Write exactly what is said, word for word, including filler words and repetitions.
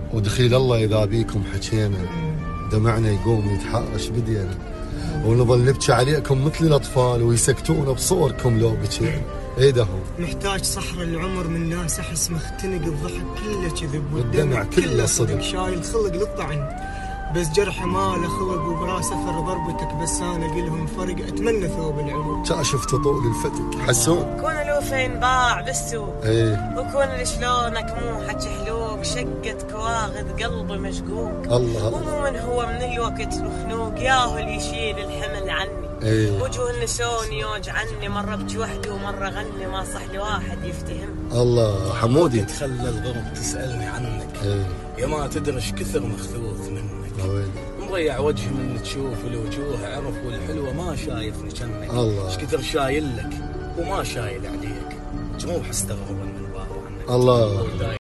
ودخيل الله إذا بيكم حكينا دمعنا يقوم يتحرش بدينا، ونظل نبكي عليكم مثل الأطفال ويسكتونا بصوركم لو بكينا. ايه ده هو محتاج صحر العمر من ناس احس مختنق، الضحك كله كذب والدمع كله صدق، شايل خلق للطعن بس جرح ما له خلق، وبراس اثر ضربتك بس انا قلهم فرق، اتمنى ثوب العمر. شفت طول الفتك حسون كون الوفين باع بالسوق ايه، وكون شلونك مو حكي حلوك، شقتك واخذ قلبي مشقوق. الله ومو من هو من الوقت مخنوق، ياهو اللي يشيل الحمل عني. ايه، وجوه النسون يوجعني، مرة ابكي وحدي ومرة غني، ما صح لواحد يفتهم. الله حمودي تخلى الغرب تسألني عنك ايه، يا ما تدري ايش كثر مخذوث منك، مضيع وجهي من تشوف الوجوه، عرف والحلوة ما شايفني جنك، الله ايش كثر شايل لك وما شايل عليك، جروح استغرب من الباب عنك. الله